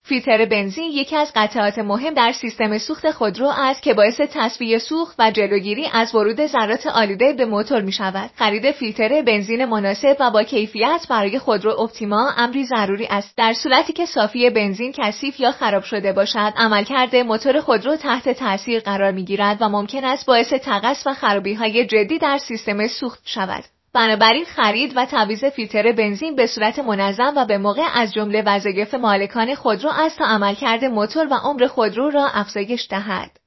فیلتر بنزین یکی از قطعات مهم در سیستم سوخت خودرو است که باعث تصفیه سوخت و جلوگیری از ورود ذرات آلوده به موتور می‌شود. خرید فیلتر بنزین مناسب و با کیفیت برای خودرو اپتیما امری ضروری است. در صورتی که صافی بنزین کثیف یا خراب شده باشد، عملکرد موتور خودرو تحت تاثیر قرار می‌گیرد و ممکن است باعث تقص و خرابی‌های جدی در سیستم سوخت شود. بنابراین خرید و تعویض فیلتر بنزین به صورت منظم و به موقع از جمله وظایف مالکان خودرو است تا عملکرد موتور و عمر خودرو را افزایش دهد.